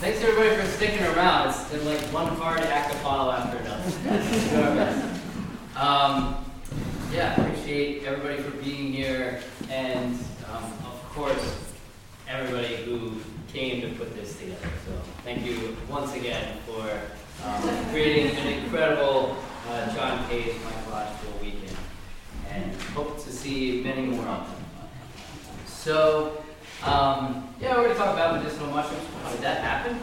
Thanks everybody for sticking around. It's been like one hard acapella after another. Yeah, appreciate everybody for being here, and of course, everybody who came to put this together. So thank you once again for creating an incredible John Cage Mycological Weekend, and hope to see many more of them. So, yeah, we're going to talk about medicinal mushrooms. How did that happen?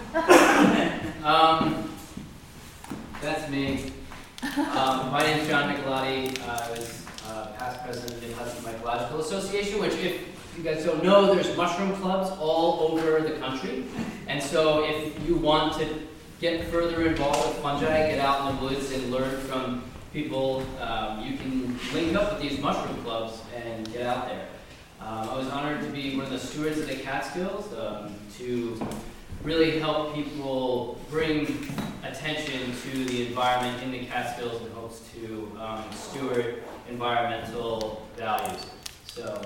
That's me. My name is John Michelotti. I was past president of the Hudson Mycological Association, which, if you guys don't know, there's mushroom clubs all over the country. And so if you want to get further involved with fungi, get out in the woods and learn from people, you can link up with these mushroom clubs and get out there. I was honored to be one of the stewards of the Catskills to really help people bring attention to the environment in the Catskills in hopes to steward environmental values. So,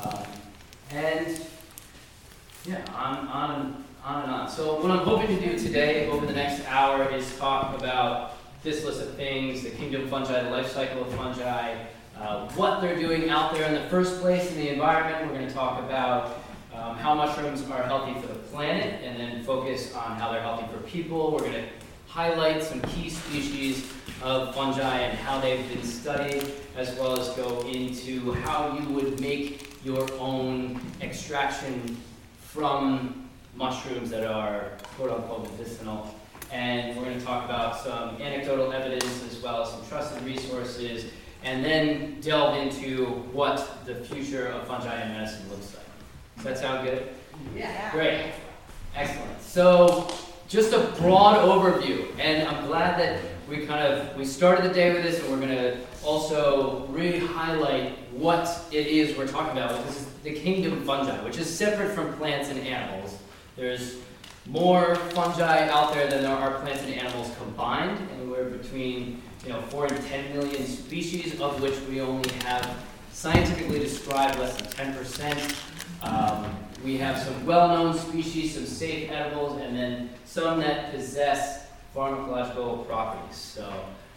and yeah, on and on. So what I'm hoping to do today over the next hour is talk about this list of things: the kingdom of fungi, the life cycle of fungi, what they're doing out there in the first place in the environment. We're going to talk about how mushrooms are healthy for the planet, and then focus on how they're healthy for people. We're going to highlight some key species of fungi and how they've been studied, as well as go into how you would make your own extraction from mushrooms that are quote-unquote medicinal. And we're going to talk about some anecdotal evidence as well as some trusted resources, and then delve into what the future of fungi and medicine looks like. Does that sound good? Yeah. Great. Excellent. So, just a broad overview, and I'm glad that we started the day with this, and we're going to also really highlight what it is we're talking about. This is the kingdom of fungi, which is separate from plants and animals. There's more fungi out there than there are plants and animals combined, anywhere between 4 and 10 million species, of which we only have scientifically described less than 10%. We have some well-known species, some safe edibles, and then some that possess pharmacological properties. So,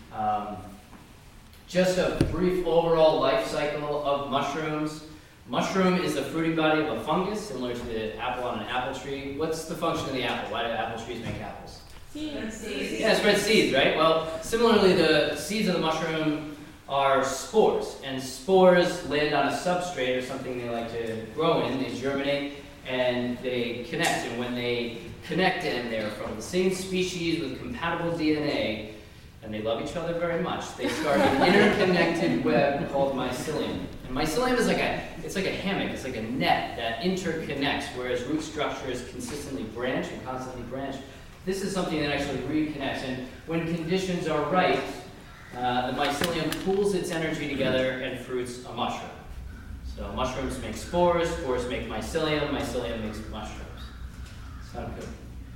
just a brief overall life cycle of mushrooms. Mushroom is the fruiting body of a fungus, similar to the apple on an apple tree. What's the function of the apple? Why do apple trees make apples? Seeds. Yeah, spread seeds, right? Well, similarly, the seeds of the mushroom are spores, and spores land on a substrate or something they like to grow in. They germinate and they connect, and when they connect and they're from the same species with compatible DNA, and they love each other very much, they start an interconnected web called mycelium. And mycelium is like a hammock, it's like a net that interconnects, whereas root structures consistently branch and constantly branch. This is something that actually reconnects, and when conditions are right, the mycelium pools its energy together and fruits a mushroom. So mushrooms make spores, spores make mycelium, mycelium makes mushrooms. Sound good?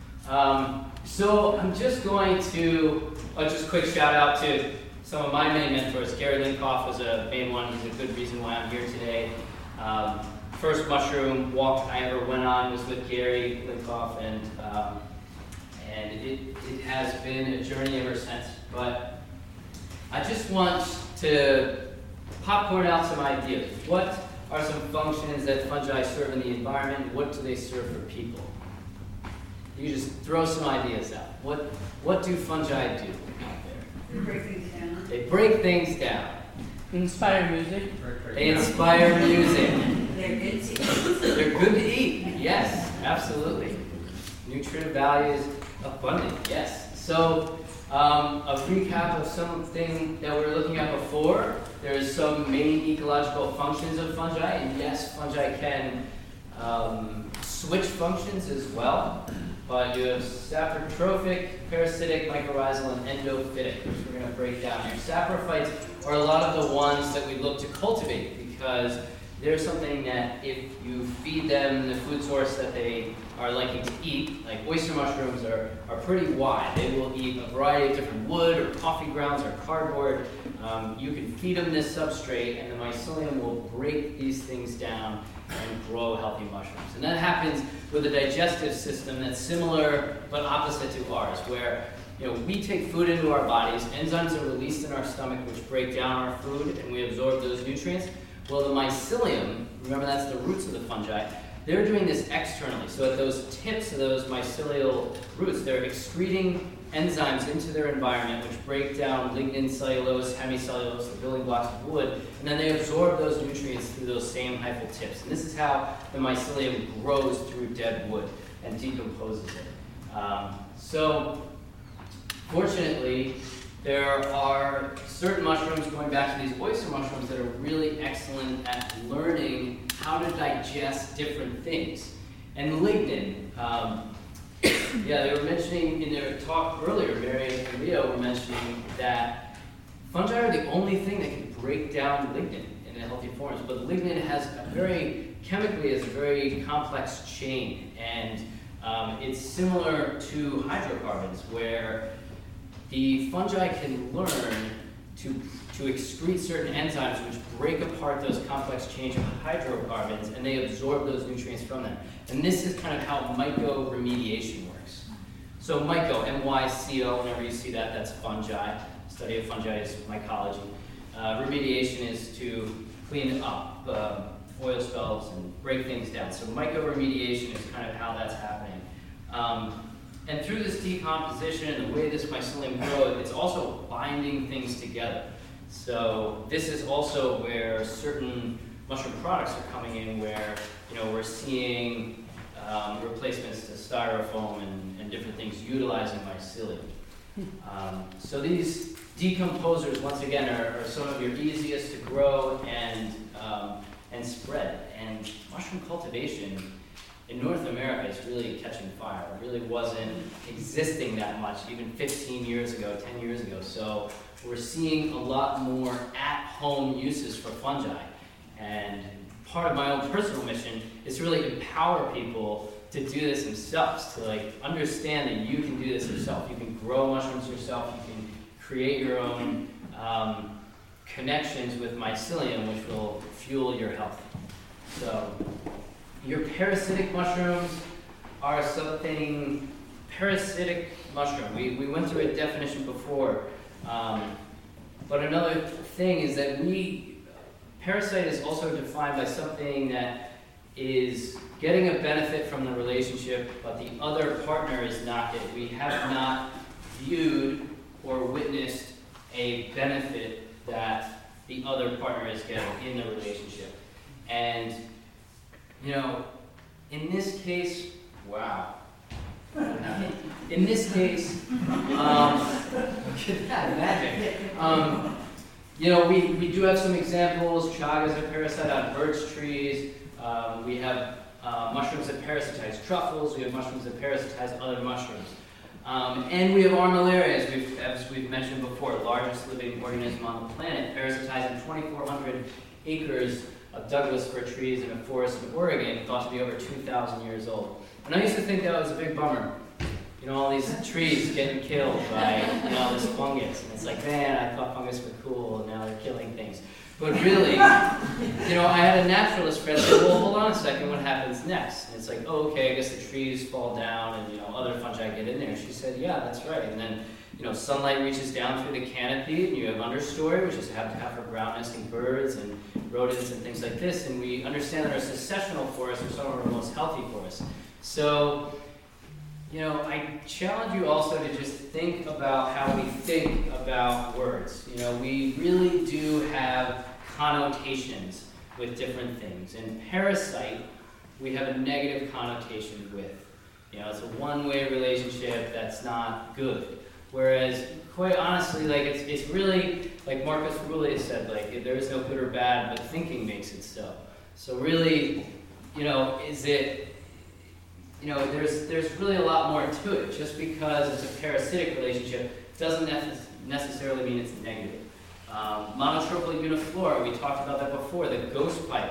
So I'm just going to, just quick shout out to some of my main mentors. Gary Linkoff was a main one. He's a good reason why I'm here today. First mushroom walk I ever went on was with Gary Linkoff, and it has been a journey ever since. But I just want to popcorn out some ideas. What are some functions that fungi serve in the environment? What do they serve for people? You just throw some ideas out. What do fungi do out there? They break things down. They break things down. Inspire music. They inspire music. They're good to eat. They're good to eat. Yes, absolutely. Nutrient values abundant. Yes. So, a recap of something that we were looking at before. There's some main ecological functions of fungi, and yes, fungi can switch functions as well. But you have saprotrophic, parasitic, mycorrhizal, and endophytic, which we're going to break down here. Saprophytes are a lot of the ones that we look to cultivate because they're something that if you feed them the food source that they are liking to eat, like oyster mushrooms are pretty wide. They will eat a variety of different wood or coffee grounds or cardboard. You can feed them this substrate, and the mycelium will break these things down and grow healthy mushrooms. And that happens with a digestive system that's similar but opposite to ours, where we take food into our bodies, enzymes are released in our stomach which break down our food, and we absorb those nutrients. Well, the mycelium, remember that's the roots of the fungi, they're doing this externally. So at those tips of those mycelial roots, they're excreting enzymes into their environment which break down lignin, cellulose, hemicellulose, the building blocks of wood, and then they absorb those nutrients through those same hyphal tips. And this is how the mycelium grows through dead wood and decomposes it. Fortunately, there are certain mushrooms, going back to these oyster mushrooms, that are really excellent at learning how to digest different things. And lignin, they were mentioning in their talk earlier, Mary and Leo were mentioning that fungi are the only thing that can break down lignin in healthy forms. But lignin has chemically is a very complex chain, and it's similar to hydrocarbons, where the fungi can learn to excrete certain enzymes which break apart those complex chains of hydrocarbons, and they absorb those nutrients from them. And this is kind of how mycoremediation works. So myco, M-Y-C-O, whenever you see that, that's fungi. Study of fungi is mycology. Remediation is to clean up oil spills and break things down. So mycoremediation is kind of how that's happening. And through this decomposition and the way this mycelium grows, it's also binding things together. So this is also where certain mushroom products are coming in, where we're seeing replacements to styrofoam and different things utilizing mycelium. So these decomposers, once again, are some of your easiest to grow and spread. And mushroom cultivation in North America is really catching fire. It really wasn't existing that much even 15 years ago, 10 years ago. So we're seeing a lot more at-home uses for fungi. And part of my own personal mission is to really empower people to do this themselves, to understand that you can do this yourself. You can grow mushrooms yourself. You can create your own connections with mycelium, which will fuel your health. So your parasitic mushrooms are something, parasitic mushroom. We went through a definition before, but another thing is that parasite is also defined by something that is getting a benefit from the relationship, but the other partner is not it. We have not viewed or witnessed a benefit that the other partner is getting in the relationship. And in this case, wow. In this case, look at that magic. We do have some examples. Chagas are parasite on birch trees. We have mushrooms that parasitize truffles. We have mushrooms that parasitize other mushrooms. And we have armillarias, as we've mentioned before, largest living organism on the planet, parasitizing 2,400 acres of Douglas fir trees in a forest in Oregon, thought to be over 2,000 years old. And I used to think that was a big bummer. All these trees getting killed by this fungus. And it's like, man, I thought fungus were cool, and now they're killing things. But really, I had a naturalist friend say, well, hold on a second, what happens next? And it's like, oh, okay, I guess the trees fall down and, other fungi get in there. She said, yeah, that's right. And then, sunlight reaches down through the canopy, and you have understory, which is habitat for ground nesting birds and rodents and things like this. And we understand that our successional forests are some of our most healthy forests. So, I challenge you also to just think about how we think about words. We really do have connotations with different things. And parasite, we have a negative connotation with. It's a one-way relationship that's not good. Whereas, quite honestly, it's really, like Marcus Aurelius said, there is no good or bad, but thinking makes it so. So really, is it... there's really a lot more to it. Just because it's a parasitic relationship doesn't necessarily mean it's negative. Monotropic uniflora, we talked about that before, the ghost pipe.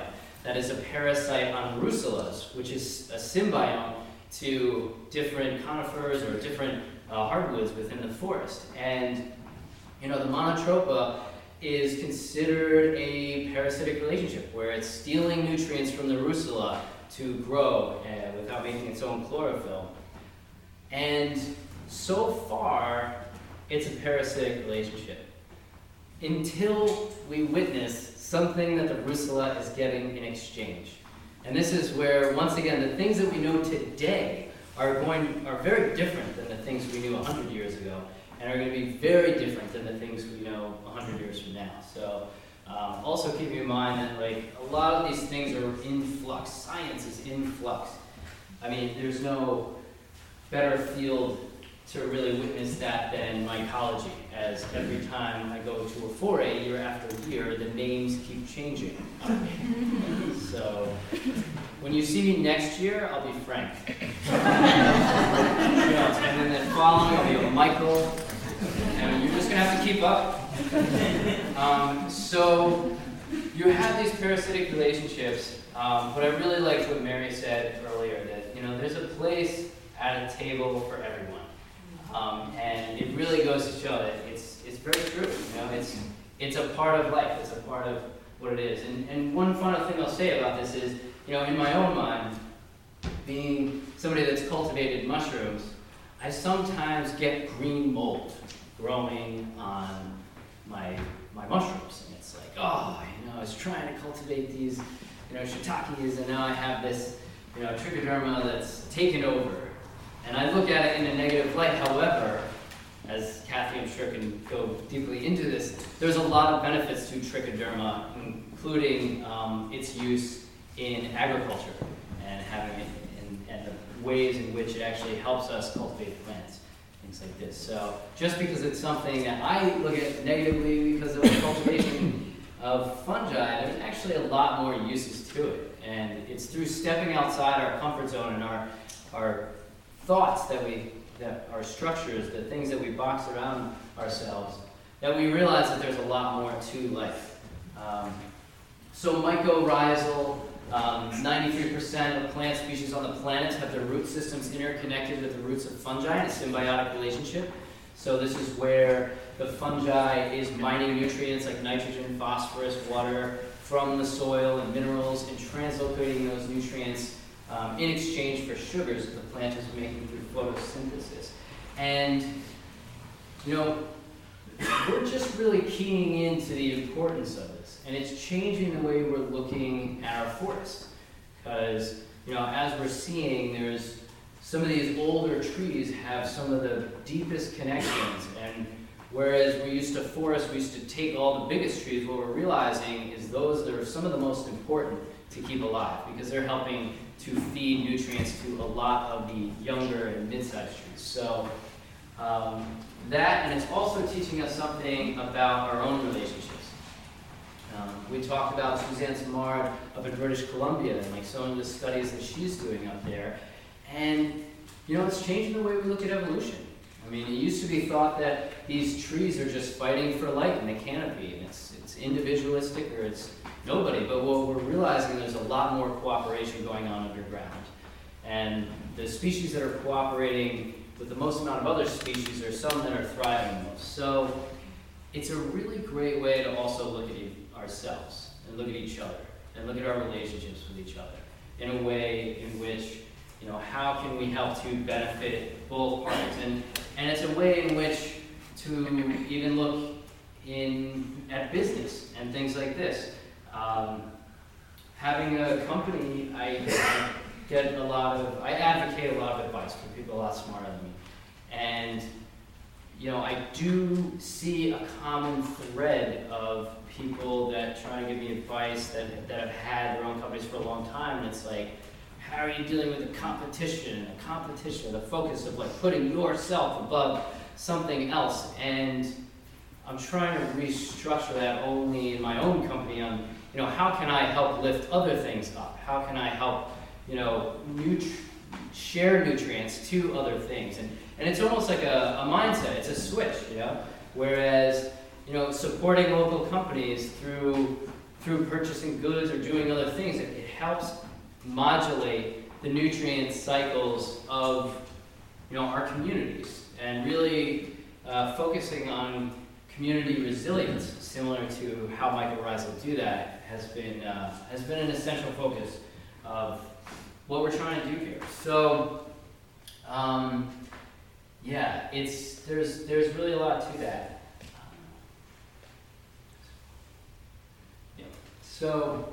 that is a parasite on russulas, which is a symbiont to different conifers or different hardwoods within the forest. And the Monotropa is considered a parasitic relationship where it's stealing nutrients from the russula to grow without making its own chlorophyll. And so far, it's a parasitic relationship until we witness something that the russula is getting in exchange. And this is where, once again, the things that we know today are very different than the things we knew 100 years ago, and are going to be very different than the things we know 100 years from now. So also keep in mind that a lot of these things are in flux. Science is in flux. I mean, there's no better field to really witness that than mycology, as every time I go to a foray, year after year, the names keep changing. So when you see me next year, I'll be Frank. And then the following, I'll be a Michael. And you're just going to have to keep up. So you have these parasitic relationships, but I really liked what Mary said earlier, that there's a place at a table for everyone. And it really goes to show that it's very true. It's a part of life. It's a part of what it is. And one final thing I'll say about this is, in my own mind, being somebody that's cultivated mushrooms, I sometimes get green mold growing on my mushrooms. And it's like, I was trying to cultivate these, shiitakes, and now I have this, trichoderma that's taken over. And I look at it in a negative light. However, as Kathy, I'm sure, can go deeply into this, there's a lot of benefits to trichoderma, including its use in agriculture and having it and the ways in which it actually helps us cultivate plants, things like this. So just because it's something that I look at negatively because of the cultivation of fungi, there's actually a lot more uses to it. And it's through stepping outside our comfort zone and our thoughts that our structures, the things that we box around ourselves, that we realize that there's a lot more to life. So mycorrhizal, 93% of plant species on the planet have their root systems interconnected with the roots of fungi in a symbiotic relationship. So this is where the fungi is mining nutrients like nitrogen, phosphorus, water from the soil and minerals and translocating those nutrients in exchange for sugars that the plant is making through photosynthesis. And, we're just really keying into the importance of this. And it's changing the way we're looking at our forest. Because, as we're seeing, there's some of these older trees have some of the deepest connections. And whereas we used to take all the biggest trees, what we're realizing is those that are some of the most important to keep alive, because they're helping to feed nutrients to a lot of the younger and mid-sized trees. So and it's also teaching us something about our own relationships. We talked about Suzanne Simard up in British Columbia and some of the studies that she's doing up there. And it's changing the way we look at evolution. I mean, it used to be thought that these trees are just fighting for light in the canopy, and it's individualistic or it's nobody. But what we're realizing, there's a lot more cooperation going on underground. And the species that are cooperating with the most amount of other species are some that are thriving most. So it's a really great way to also look at ourselves and look at each other and look at our relationships with each other in a way in which, how can we help to benefit both parties? And it's a way in which to even look at business and things like this. Having a company, I advocate a lot of advice for people a lot smarter than me. And, I do see a common thread of people that try to give me advice that have had their own companies for a long time. And it's like, how are you dealing with the competition, the focus of putting yourself above something else? And I'm trying to restructure that only in my own company on, how can I help lift other things up? How can I help, share nutrients to other things? And it's almost like a mindset. It's a switch, Whereas, supporting local companies through through purchasing goods or doing other things, it helps modulate the nutrient cycles of our communities, and really focusing on community resilience, similar to how mycorrhizal do that, has been an essential focus of what we're trying to do here. So, there's really a lot to that. So,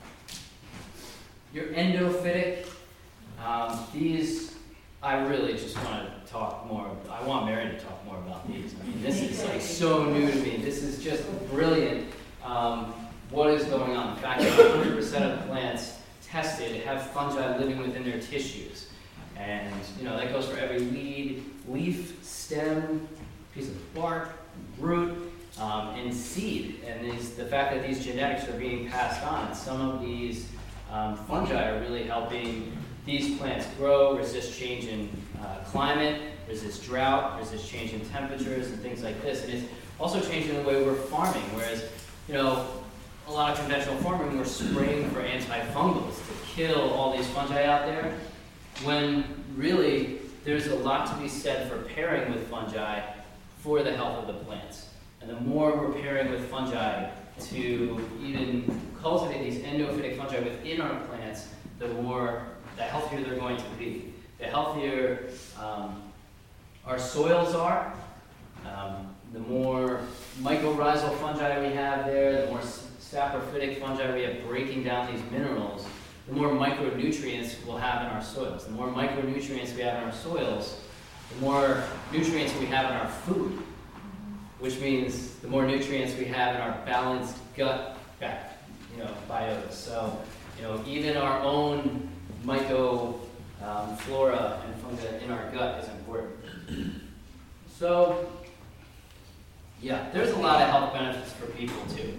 your endophytic, these, I really just want to talk more. I want Mary to talk more about these. I mean, this is like so new to me. This is just brilliant. What is going on? In fact, 100% of plants tested have fungi living within their tissues. And, that goes for every weed, leaf, stem, piece of bark, root, and seed. And the fact that these genetics are being passed on, some of these fungi are really helping these plants grow, resist change in climate, resist drought, resist change in temperatures, and things like this. And it's also changing the way we're farming, whereas, a lot of conventional farming, we're spraying for antifungals to kill all these fungi out there, when really there's a lot to be said for pairing with fungi for the health of the plants. And the more we're pairing with fungi to even cultivate these endophytic fungi within our plants, the healthier they're going to be. The healthier our soils are, the more mycorrhizal fungi we have there, the more saprophytic fungi we have breaking down these minerals, the more micronutrients we'll have in our soils. The more micronutrients we have in our soils, the more nutrients we have in our food, which means the more nutrients we have in our balanced gut biota. So, even our own mycoflora and fungi in our gut is important. So, there's a lot of health benefits for people too.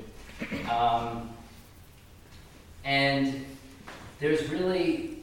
And there's really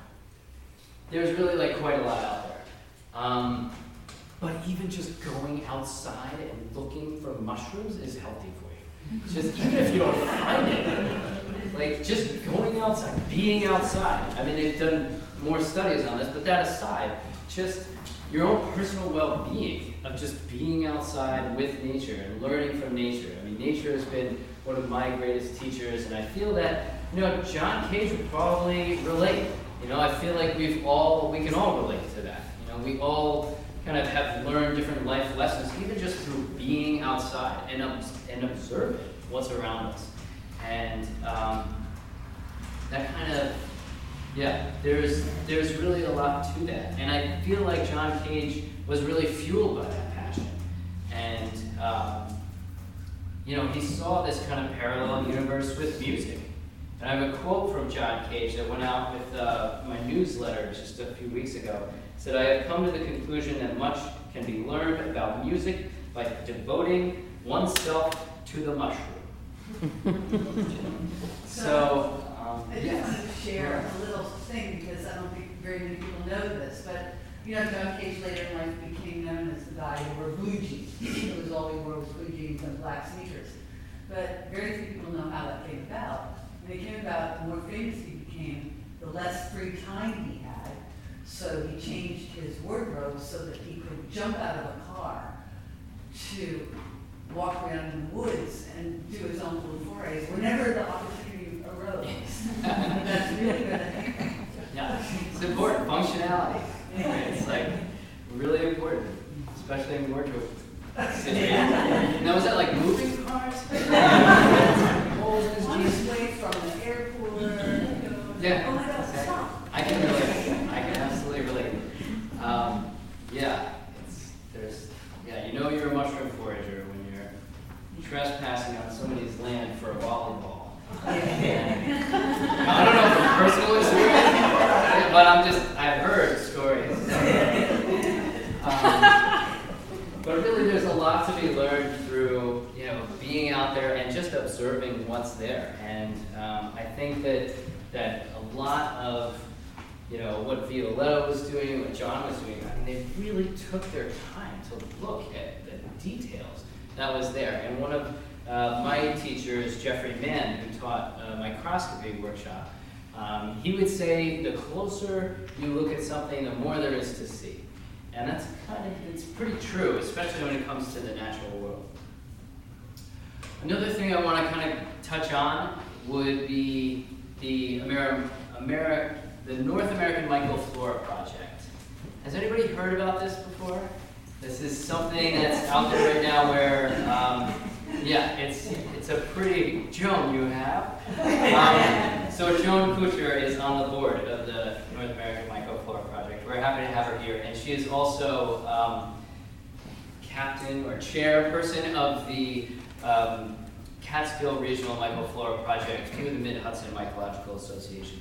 like quite a lot out there. But even just going outside and looking for mushrooms is healthy for you. Just even if you don't find it, like just going outside, being outside. I mean, they've done more studies on this, but that aside, just your own personal well-being of just being outside with nature and learning from nature. I mean, nature has been one of my greatest teachers, and I feel that, John Cage would probably relate. I feel like we can all relate to that. We all kind of have learned different life lessons, even just through being outside and observing what's around us. And that kind of, there's really a lot to that. And I feel like John Cage was really fueled by that passion. And, he saw this kind of parallel universe with music. And I have a quote from John Cage that went out with my newsletter just a few weeks ago. It said, "I have come to the conclusion that much can be learned about music by devoting oneself to the mushroom." So, I just wanted to share a little thing, because I don't think very many people know this, but John Cage later in life became known as the guy who wore blue jeans. It was all he wore was blue jeans and black sneakers. But very few people know how that came about. When it came about, the more famous he became, the less free time he had. So he changed his wardrobe so that he could jump out of a car to walk around in the woods and do his own little forays whenever the opportunity arose. That's really good. Yeah, it's important. Functionality. It's like really important, especially in wardrobe situations. Now, was that like moving cars? On his way from the airport. Yeah. Oh my God, stop. I can relate. I can absolutely relate. You're a mushroom forager when you're trespassing on somebody's land for a volleyball. And I don't know from personal experience, but I've heard stories. But really, there's a lot to be learned through, being out there and just observing what's there. And I think that a lot of, what Violetto was doing, what John was doing, they really took their time to look at the details that was there. And one of my teacher is Jeffrey Mann, who taught a microscopy workshop. He would say the closer you look at something, the more there is to see. And that's it's pretty true, especially when it comes to the natural world. Another thing I want to kind of touch on would be the North American Mycoflora Project. Has anybody heard about this before? This is something that's out there right now where, it's a pretty, Joan, you have? So Joan Kuchar is on the board of the North American Mycoflora Project. We're happy to have her here. And she is also captain or chairperson of the Catskill Regional Mycoflora Project through the Mid-Hudson Mycological Association.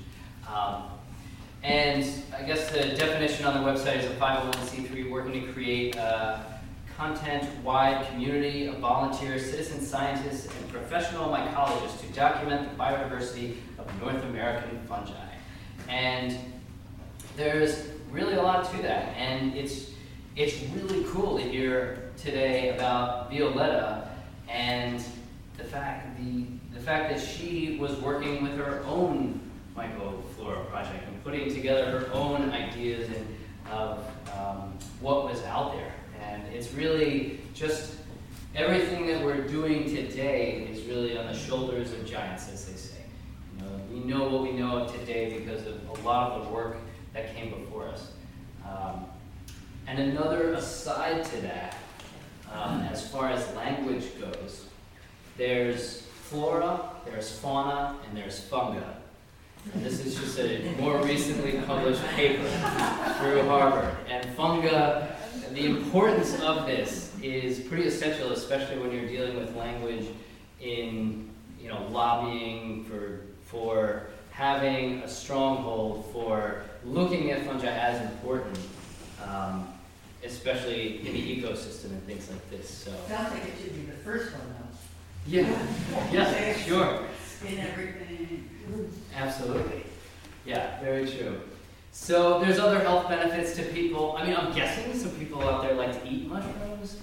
And I guess the definition on the website is a 501c3 working to create a content-wide community of volunteers, citizen scientists, and professional mycologists to document the biodiversity of North American fungi. And there's really a lot to that, and it's really cool to hear today about Violetta and the fact that she was working with her own Mycoflora Project and putting together her own ideas of what was out there. And it's really just everything that we're doing today is really on the shoulders of giants, as they say. We know what we know of today because of a lot of the work that came before us. And another aside to that, as far as language goes, there's flora, there's fauna, and there's fungi. And this is just a more recently published paper through Harvard. And fungi, the importance of this is pretty essential, especially when you're dealing with language in, lobbying for having a stronghold for looking at fungi as important, especially in the ecosystem and things like this. So. Sounds like it should be the first one, though. Yeah, sure. In everything. Absolutely. Yeah, very true. So there's other health benefits to people. I'm guessing some people out there like to eat mushrooms.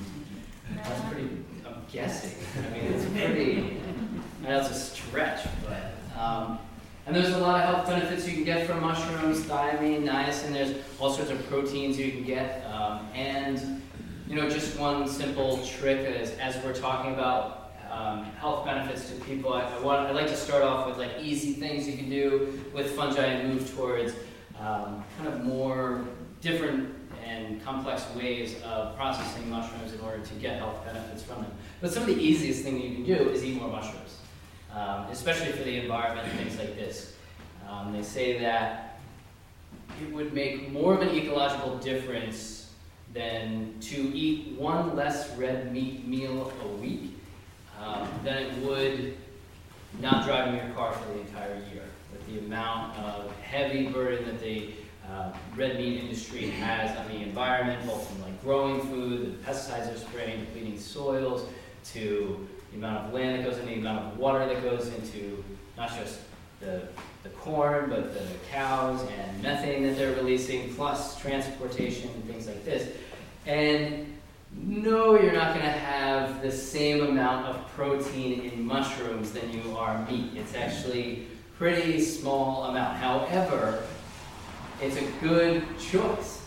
That's pretty, I'm guessing. It's pretty, I know it's a stretch, but, and there's a lot of health benefits you can get from mushrooms, thiamine, niacin, there's all sorts of proteins you can get, and, just one simple trick as we're talking about health benefits to people, I'd like to start off with easy things you can do with fungi and move towards kind of more different and complex ways of processing mushrooms in order to get health benefits from them. But some of the easiest thing you can do is eat more mushrooms, especially for the environment and things like this. They say that it would make more of an ecological difference than to eat one less red meat meal a week than it would not driving your car for the entire year, with the amount of heavy burden that the red meat industry has on the environment, both from growing food, the pesticides they're spraying, depleting soils, to the amount of land that goes into, the amount of water that goes into not just the corn, but the cows and methane that they're releasing, plus transportation and things like this. And no, you're not going to have the same amount of protein in mushrooms than you are meat. It's actually pretty small amount. However, it's a good choice.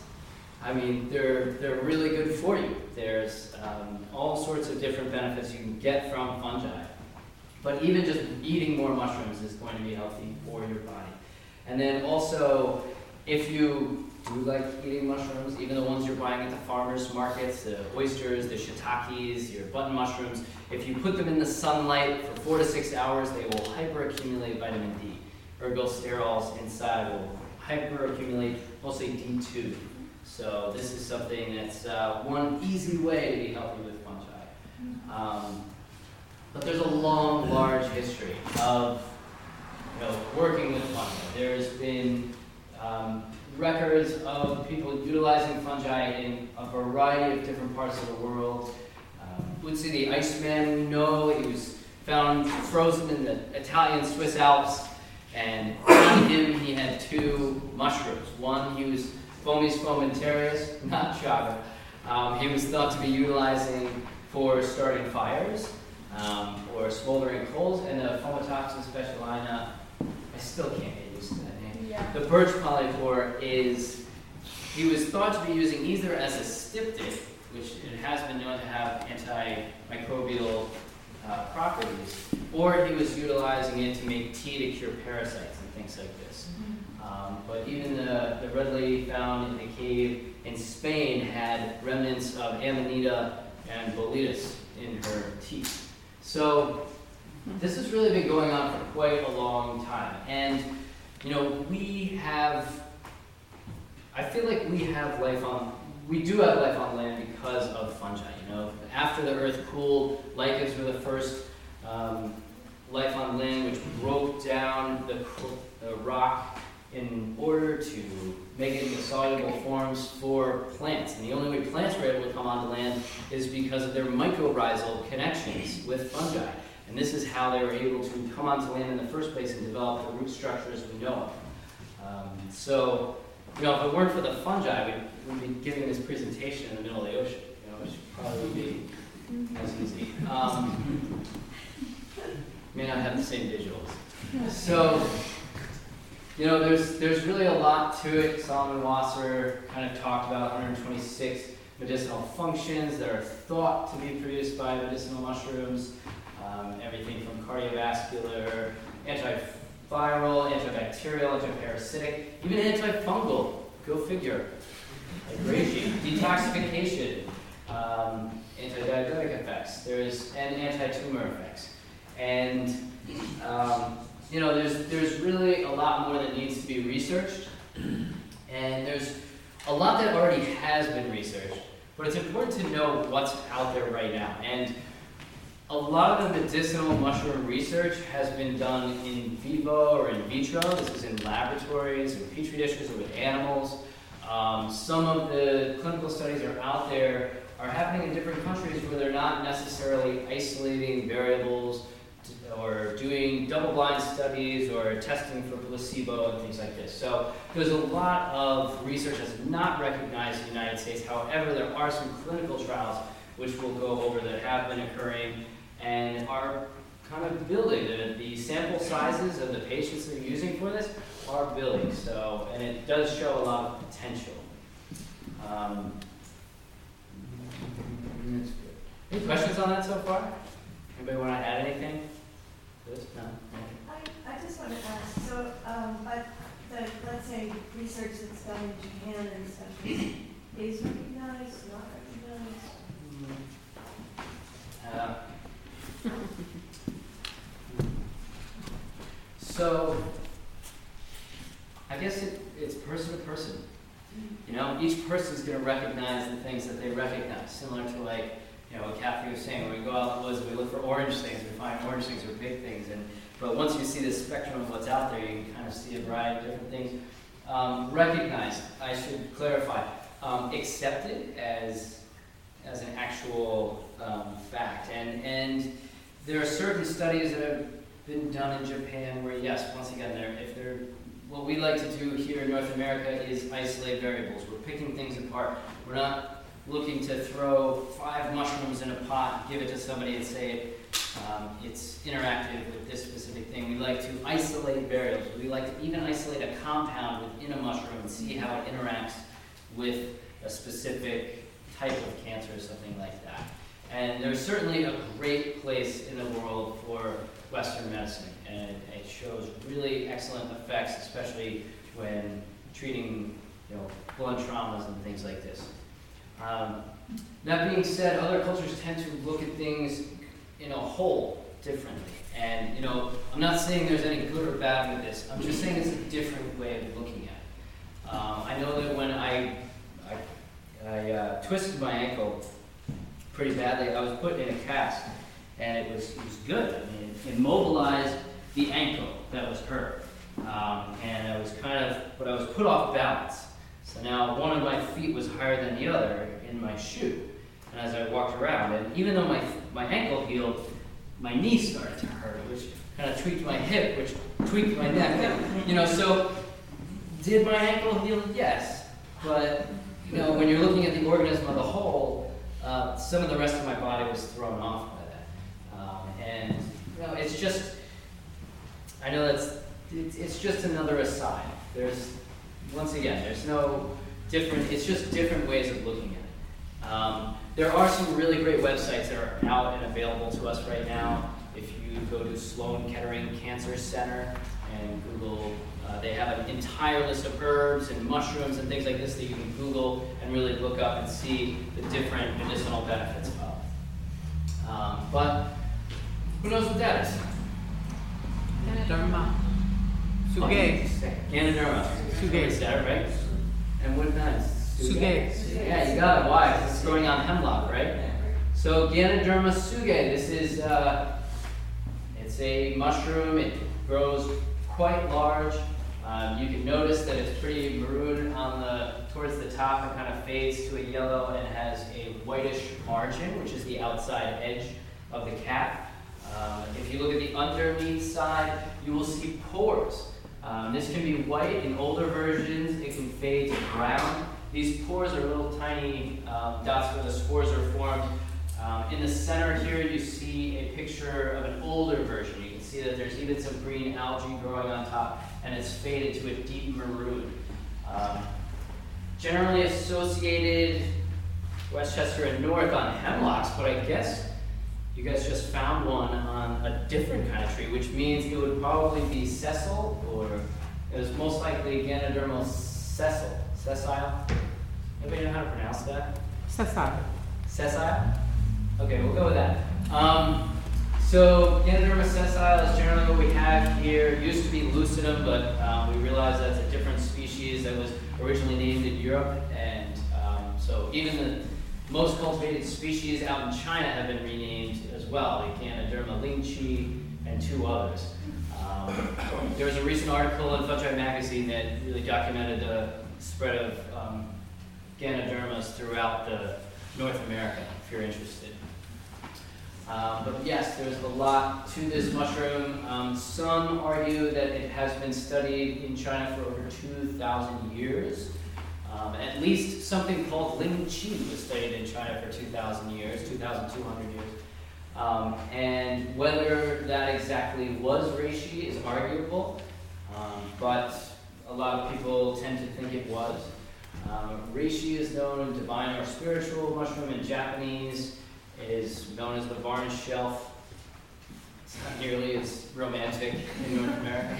They're really good for you. There's all sorts of different benefits you can get from fungi. But even just eating more mushrooms is going to be healthy for your body. And then also, if you do like eating mushrooms, even the ones you're buying at the farmers markets, the oysters, the shiitakes, your button mushrooms, if you put them in the sunlight for 4 to 6 hours, they will hyperaccumulate vitamin D. Ergosterols inside will hyperaccumulate mostly D2. So this is something that's one easy way to be healthy with fungi. But there's a long, large history of working with fungi. There's been records of people utilizing fungi in a variety of different parts of the world. Ötzi the Iceman, he was found frozen in the Italian Swiss Alps, and on him he had 2 mushrooms. One he was Fomes fomentarius, not chaga. He was thought to be utilizing for starting fires. or smoldering coals, and the Fomitopsis specialina, I still can't get used to that name. Yeah. The birch polypore he was thought to be using either as a styptic, which it has been known to have antimicrobial properties, or he was utilizing it to make tea to cure parasites and things like this. But even the redleaf found in a cave in Spain had remnants of Amanita and Boletus in her teeth. So this has really been going on for quite a long time. And, I feel like we do have life on land because of fungi. After the earth cooled, lichens were the first life on land, which broke down the rock in order to make it into soluble forms for plants. And the only way plants were able to come onto land is because of their mycorrhizal connections with fungi. And this is how they were able to come onto land in the first place and develop the root structures we know of. So, if it weren't for the fungi, we'd be giving this presentation in the middle of the ocean, which probably would be as easy. May not have the same visuals. So, there's really a lot to it. Solomon Wasser kind of talked about 126 medicinal functions that are thought to be produced by medicinal mushrooms. Everything from cardiovascular, antiviral, antibacterial, antiparasitic, even antifungal. Go figure. Like reishi, detoxification, anti-diabetic effects. And anti-tumor effects. And there's really a lot more that needs to be researched, and there's a lot that already has been researched, but it's important to know what's out there right now. And a lot of the medicinal mushroom research has been done in vivo or in vitro. This is in laboratories or petri dishes or with animals. Some of the clinical studies that are out there are happening in different countries where they're not necessarily isolating variables or doing double-blind studies or testing for placebo and things like this. So there's a lot of research that's not recognized in the United States. However, there are some clinical trials which we'll go over that have been occurring and are kind of building. The sample sizes of the patients they're using for this are building. So, and it does show a lot of potential. That's good. Any questions on that so far? Anybody want to add anything? No? I just want to ask, so, but let's say research that's done in Japan and such is recognized, not recognized? So, I guess it's person to person. Each person's going to recognize the things that they recognize, similar to what Kathy was saying, when we go out in the woods and we look for orange things, we find orange things or big things. But once you see the spectrum of what's out there, you can kind of see a variety of different things. Recognized, I should clarify, accepted as an actual fact. And there are certain studies that have been done in Japan where, yes, once again, what we like to do here in North America is isolate variables. We're picking things apart. We're not looking to throw 5 mushrooms in a pot, give it to somebody and say it's interactive with this specific thing. We like to isolate variables. We like to even isolate a compound within a mushroom and see how it interacts with a specific type of cancer or something like that. And there's certainly a great place in the world for Western medicine, and it shows really excellent effects, especially when treating blunt traumas and things like this. That being said, other cultures tend to look at things in a whole differently. And, I'm not saying there's any good or bad with this. I'm just saying it's a different way of looking at it. I know that when I twisted my ankle pretty badly, I was put in a cast, and it was good. I mean, it immobilized the ankle that was hurt. And I was but I was put off balance. So now one of my feet was higher than the other in my shoe. And as I walked around, and even though my ankle healed, my knee started to hurt, which kind of tweaked my hip, which tweaked my neck. So did my ankle heal? Yes. But, when you're looking at the organism as a whole, some of the rest of my body was thrown off by that. And it's just, I know it's just another aside. Once again, there's no different, it's just different ways of looking at it. There are some really great websites that are out and available to us right now. If you go to Sloan Kettering Cancer Center and Google, they have an entire list of herbs and mushrooms and things like this that you can Google and really look up and see the different medicinal benefits of. But who knows what that is? Ganoderma. Sugay. Ganoderma. Sugay. Is that right? And what kinds? Sugay. Yeah, you got it. Why? 'Cause it's growing on hemlock, right? So Ganoderma sugay. This is it's a mushroom. It grows quite large. You can notice that it's pretty maroon towards the top and kind of fades to a yellow and has a whitish margin, which is the outside edge of the cap. If you look at the underneath side, you will see pores. This can be white. In older versions, it can fade to brown. These pores are little tiny dots where the spores are formed. In the center here, you see a picture of an older version. You can see that there's even some green algae growing on top, and it's faded to a deep maroon. Generally associated Westchester and North on hemlocks, but I guess you guys just found one on a different kind of tree, which means it would probably be sessile, or it was most likely Ganoderma sessile. Sessile? Anybody know how to pronounce that? Sessile. Sessile? Okay, we'll go with that. So Ganoderma sessile is generally what we have here. It used to be lucidum, but we realized that's a different species that was originally named in Europe, and so even the most cultivated species out in China have been renamed as well, like Ganoderma lingqi and 2 others. There was a recent article in Fungi Magazine that really documented the spread of Ganodermas throughout North America, if you're interested. But yes, there's a lot to this mushroom. Some argue that it has been studied in China for over 2,000 years. At least something called Ling Qi was studied in China for 2,000 years, 2,200 years. And whether that exactly was reishi is arguable, but a lot of people tend to think it was. Reishi is known as divine or spiritual mushroom in Japanese. It is known as the varnished shelf. It's not nearly as romantic in North America.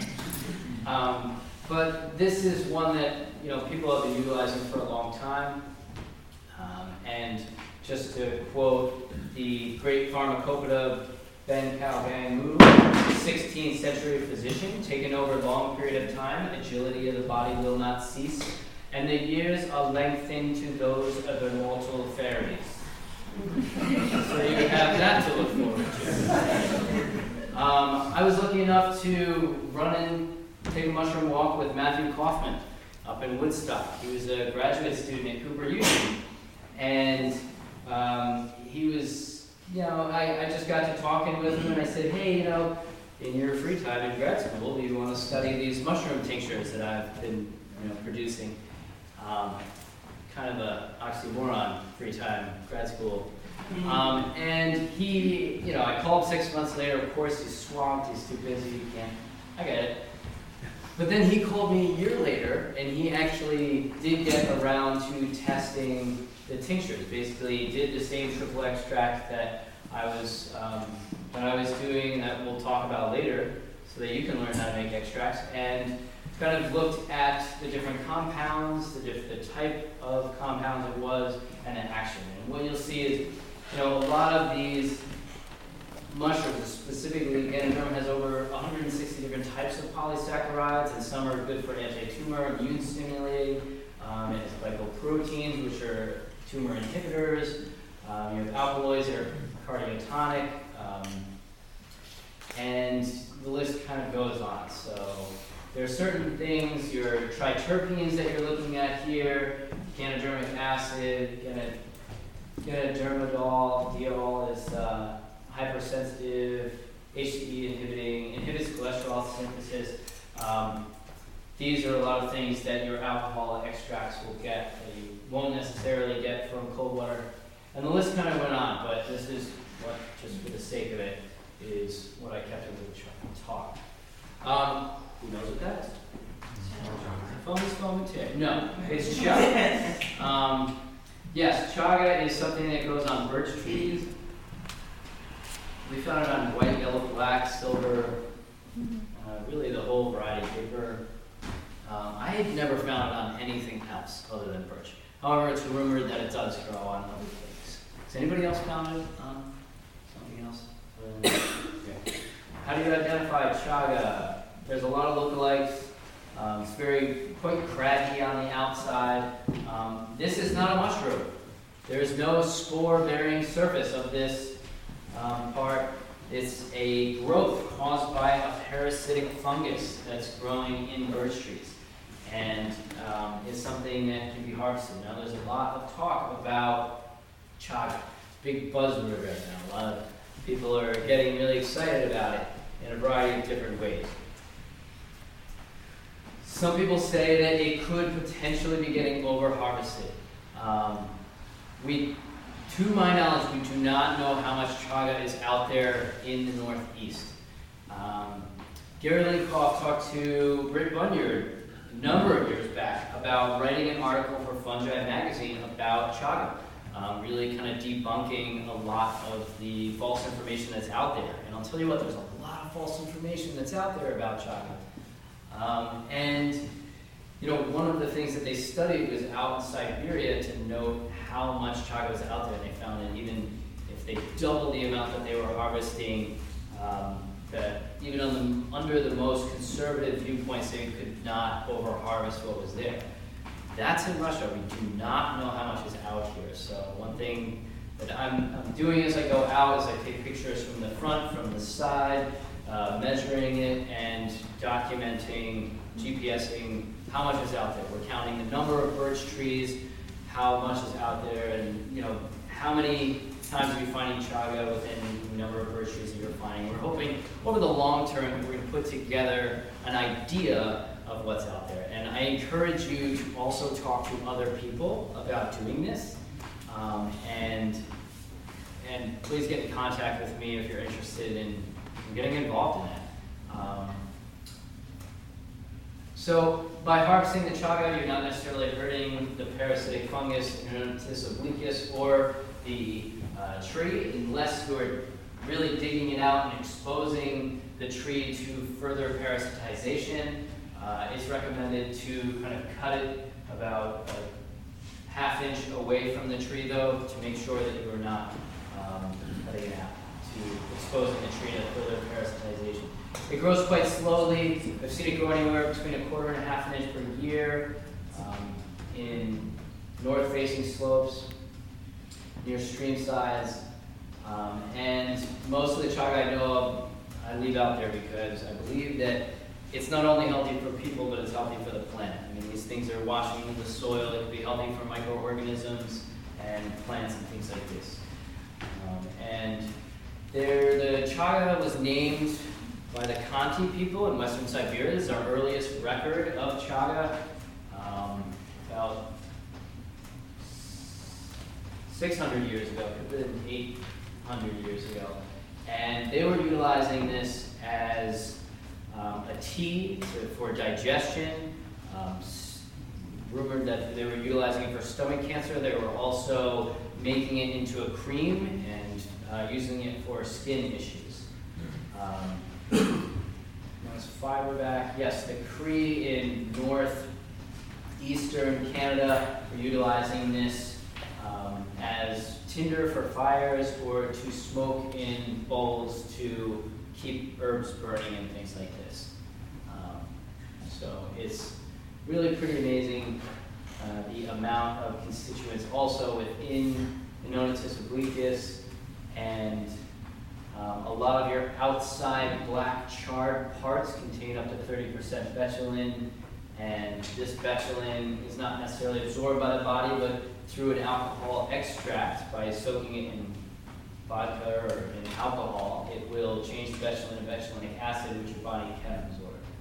But this is one that people have been utilizing for a long time. And just to quote the great pharmacopoeia Ben Cao-Gang Mu, 16th century physician, taken over a long period of time, agility of the body will not cease, and the years are lengthened to those of immortal fairies. So you have that to look forward to. I was lucky enough to take a mushroom walk with Matthew Kaufman up in Woodstock. He was a graduate student at Cooper Union, and he was, I just got to talking with him, and I said, hey, in your free time in grad school, do you want to study these mushroom tinctures that I've been, producing? Kind of a oxymoron, free time, grad school. And he, I called 6 months later. Of course, he's swamped, he's too busy, he can't. I get it. But then he called me a year later, and he actually did get around to testing the tinctures. Basically, he did the same triple extract that I was doing, that we'll talk about later, so that you can learn how to make extracts, and kind of looked at the different compounds, the type of compounds it was, and the action. And what you'll see is, a lot of these mushrooms, specifically Ganoderma, has over 160 different types of polysaccharides, and some are good for anti-tumor, immune stimulating. It has glycoproteins, which are tumor inhibitors. You have alkaloids that are cardiotonic, and the list kind of goes on. So there are certain things, your triterpenes that you're looking at here, ganodermic acid, ganodermadol, diol is hypersensitive, HCE inhibits cholesterol synthesis. These are a lot of things that your alcohol extracts will get that you won't necessarily get from cold water. And the list kind of went on, but this is what, just for the sake of it, is what I kept as a talk. Who knows what that is? Foamy tip. No, it's chaga. Yes, chaga is something that grows on birch trees. We found it on white, yellow, black, silver, really the whole variety of paper. I had never found it on anything else other than birch. However, it's rumored that it does grow on other things. Has anybody else found it on something else? Okay. How do you identify chaga? There's a lot of lookalikes. It's quite craggy on the outside. This is not a mushroom. There is no spore-bearing surface of this part. It's a growth caused by a parasitic fungus that's growing in birch trees, and is something that can be harvested. Now, there's a lot of talk about chaga. Big buzzword right now. A lot of people are getting really excited about it in a variety of different ways. Some people say that it could potentially be getting over-harvested. To my knowledge, we do not know how much chaga is out there in the Northeast. Gary Linkoff talked to Britt Bunyard a number of years back about writing an article for Fungi magazine about chaga, really kind of debunking a lot of the false information that's out there. And I'll tell you what, there's a lot of false information that's out there about chaga. One of the things that they studied was out in Siberia to note how much chaga was out there, and they found that even if they doubled the amount that they were harvesting, that even under the most conservative viewpoints, they could not over-harvest what was there. That's in Russia. We do not know how much is out here. So one thing that I'm doing as I go out is I take pictures from the front, from the side, measuring it and documenting, GPSing how much is out there. We're counting the number of birch trees, how much is out there, and how many times are you finding chaga within the number of birch trees that you're finding. We're hoping over the long term we're going to put together an idea of what's out there. And I encourage you to also talk to other people about doing this. And please get in contact with me if you're interested in getting involved in that. So by harvesting the chaga, you're not necessarily hurting the parasitic fungus, Neonatus obliquus, or the tree, unless you're really digging it out and exposing the tree to further parasitization. It's recommended to kind of cut it about a half-inch away from the tree, though, to make sure that you are not cutting it out, to exposing the tree to further parasitization. It grows quite slowly. I've seen it grow anywhere between 1/4 and 1/2 inch per year in north-facing slopes, near stream sides. And most of the chaga I know of, I leave out there because I believe that it's not only healthy for people, but it's healthy for the planet. I mean, these things are washing into the soil. It can be healthy for microorganisms and plants and things like this. The chaga was named by the Khanty people in western Siberia. This is our earliest record of chaga, about 600 years ago, could have been 800 years ago. And they were utilizing this as a tea for digestion. Rumored that they were utilizing it for stomach cancer. They were also making it into a cream and using it for skin issues. Nice fiber back. Yes, the Cree in northeastern Canada were utilizing this as tinder for fires or to smoke in bowls to keep herbs burning and things like this. So it's really pretty amazing the amount of constituents also within the Neonatus obliquus, and a lot of your outside black charred parts contain up to 30% betulin, and this betulin is not necessarily absorbed by the body, but through an alcohol extract, by soaking it in vodka or in alcohol, it will change the betulin to betulinic acid, which your body can absorb.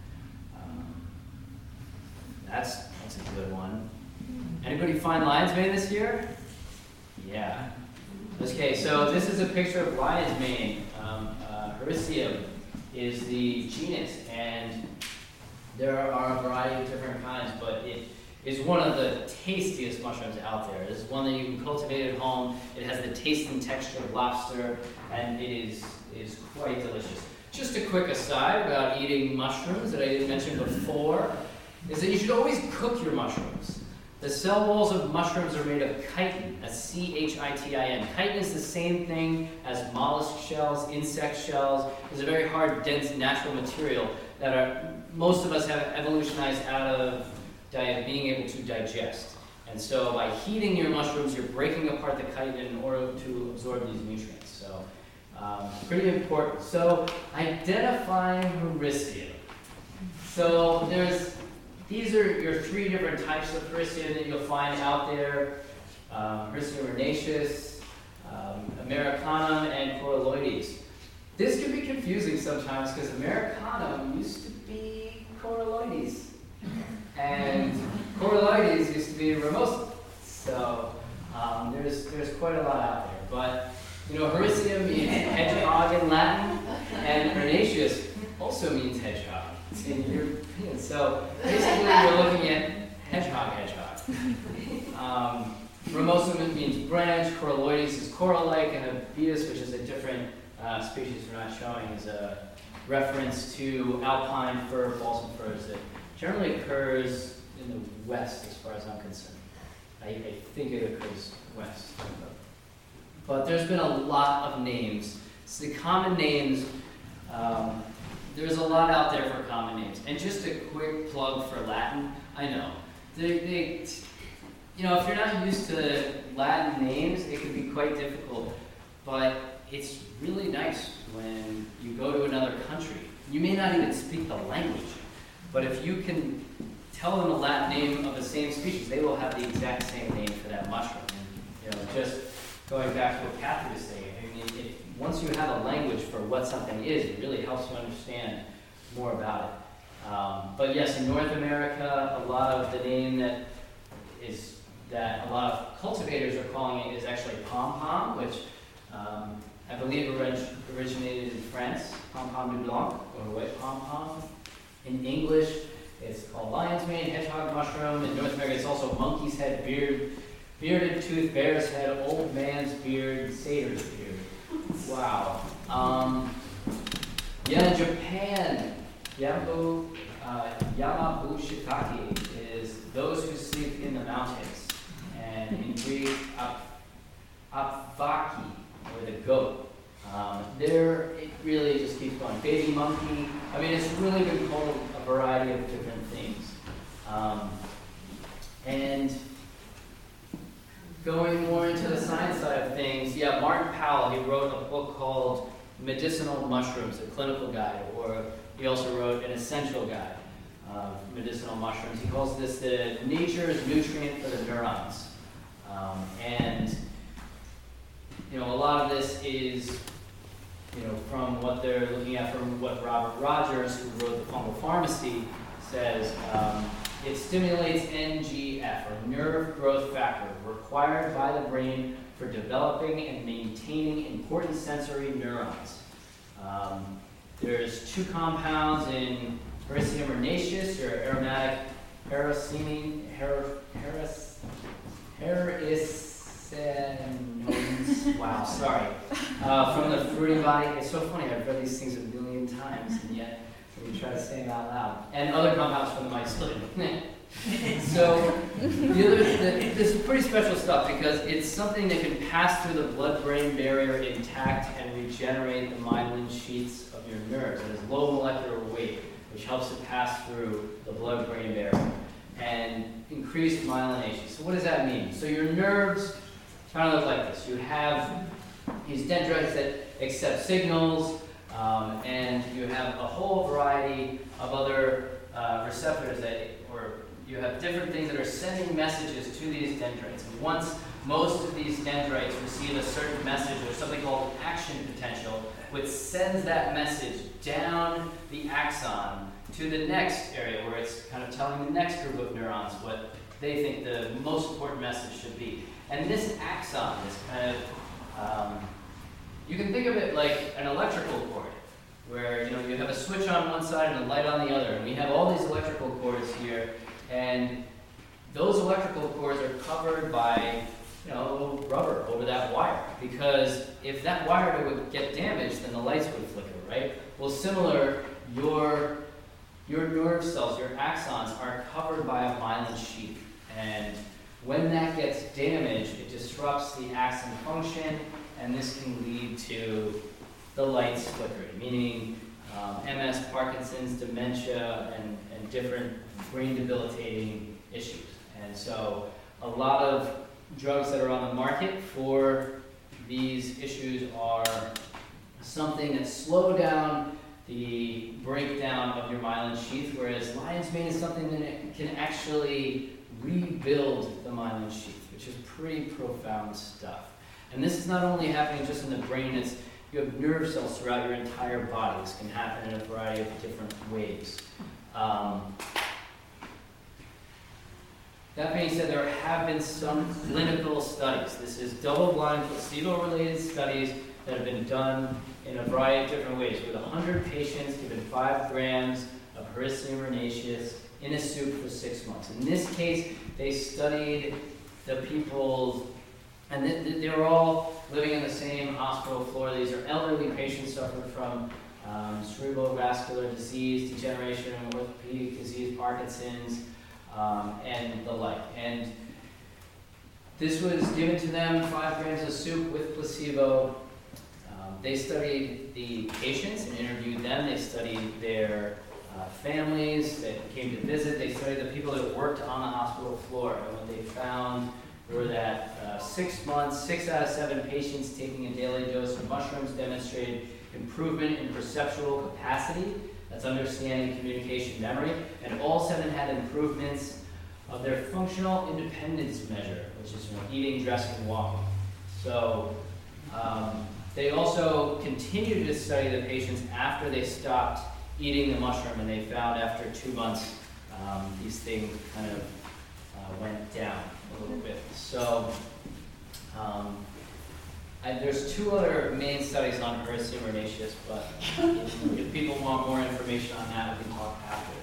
That's a good one. Anybody find lion's mane this year? Yeah. Okay, so this is a picture of lion's mane. Hericium is the genus, and there are a variety of different kinds, but it is one of the tastiest mushrooms out there. It is one that you can cultivate at home. It has the taste and texture of lobster, and it is quite delicious. Just a quick aside about eating mushrooms that I didn't mention before, is that you should always cook your mushrooms. The cell walls of mushrooms are made of chitin, a C-H-I-T-I-N. Chitin is the same thing as mollusk shells, insect shells. It's a very hard, dense, natural material that most of us have evolutionized out of being able to digest. And so by heating your mushrooms, you're breaking apart the chitin in order to absorb these nutrients. So pretty important. So identifying Hericium. So these are your 3 different types of Hericium that you'll find out there. Hericium vernaceus, Americanum, and Coralloides. This can be confusing sometimes because Americanum used to be Coralloides. And Coralloides used to be Ramosa. So there's quite a lot out there. But Hericium means hedgehog in Latin, and vernaceus also means hedgehog in European. So basically we're looking at hedgehog. Ramosa means branch, Coralloides is coral-like, and Abies, which is a different species we're not showing, is a reference to alpine fir, balsam firs that generally occurs in the west as far as I'm concerned. I think it occurs west. But there's been a lot of names. So the common names, there's a lot out there for common names. And just a quick plug for Latin, I know. If you're not used to Latin names, it can be quite difficult. But it's really nice when you go to another country. You may not even speak the language, but if you can tell them a Latin name of the same species, they will have the exact same name for that mushroom. And, just going back to what Kathy was saying, once you have a language for what something is, it really helps you understand more about it. But yes, in North America, a lot of the name that a lot of cultivators are calling it is actually pom-pom, which I believe originated in France, pom-pom du blanc, or white pom-pom. In English, it's called lion's mane, hedgehog mushroom. In North America, it's also monkey's head, bearded tooth, bear's head, old man's beard, satyr's beard. Wow. In Japan, Yamabu Shiitake is those who sleep in the mountains. And in Greek, Apvaki, or the goat. It really just keeps going. Baby monkey. It's really been called a variety of different things. And going more into the science side of things, Martin Powell, he wrote a book called Medicinal Mushrooms, a clinical guide, or he also wrote an essential guide of medicinal mushrooms. He calls this the nature's nutrient for the neurons. A lot of this is, from what they're looking at, from what Robert Rogers, who wrote The Fungal Pharmacy, says. It stimulates NGF, or nerve growth factor, required by the brain for developing and maintaining important sensory neurons. There's 2 compounds in Hericium vernaceus, or aromatic Hericenones, wow, sorry, from the fruity body. It's so funny, I've read these things a million times, and yet we try to say them out loud. And other compounds from the mycelium. So, this is pretty special stuff because it's something that can pass through the blood-brain barrier intact and regenerate the myelin sheaths of your nerves. It has low molecular weight, which helps it pass through the blood-brain barrier and increased myelination. So what does that mean? So your nerves kind of look like this. You have these dendrites that accept signals, and you have a whole variety of other receptors or you have different things that are sending messages to these dendrites. And once most of these dendrites receive a certain message, there's something called action potential, which sends that message down the axon to the next area where it's kind of telling the next group of neurons what they think the most important message should be. And this axon is kind of, you can think of it like an electrical cord. where you have a switch on one side and a light on the other, and we have all these electrical cords here, and those electrical cords are covered by a little rubber over that wire, because if that wire would get damaged, then the lights would flicker, right? Well, similar, your nerve cells, your axons, are covered by a myelin sheath, and when that gets damaged, it disrupts the axon function, and this can lead to the lights flickering, meaning MS, Parkinson's, dementia, and different brain debilitating issues. And so a lot of drugs that are on the market for these issues are something that slow down the breakdown of your myelin sheath, whereas lion's mane is something that can actually rebuild the myelin sheath, which is pretty profound stuff. And this is not only happening just in the brain, you have nerve cells throughout your entire body. This can happen in a variety of different ways. That being said, there have been some clinical studies. This is double-blind, placebo-related studies that have been done in a variety of different ways, with 100 patients given 5 grams of Hericium rhinaceus in a soup for 6 months. In this case, they studied the people, and they were all living in the same hospital floor. These are elderly patients suffering from cerebrovascular disease, degeneration, orthopedic disease, Parkinson's, and the like. And this was given to them, 5 grams of soup with placebo. They studied the patients and interviewed them. They studied their families that came to visit. They studied the people that worked on the hospital floor. And what they found were that 6 months, 6 out of 7 patients taking a daily dose of mushrooms demonstrated improvement in perceptual capacity. That's understanding, communication, memory. And all 7 had improvements of their functional independence measure, which is eating, dressing, walking. So they also continued to study the patients after they stopped eating the mushroom, and they found after 2 months these things kind of went down a little bit. So there's 2 other main studies on Hericium rhinaceus, but if people want more information on that, we can talk after.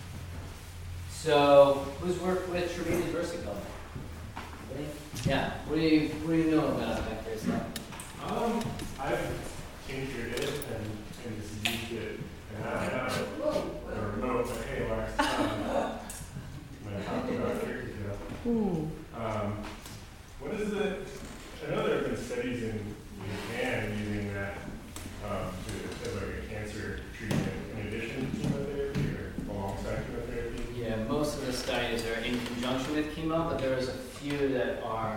So, who's worked with Tremendous versicolor? Yeah. What do you know about it back there, Scott? I've tinctured it and just used it, and I have a remote ALX. When I talked about tricky stuff. What is it? I know there have been studies in Japan using that as like a cancer treatment in addition to chemotherapy or alongside chemotherapy. Yeah, most of the studies are in conjunction with chemo, but there's a few that are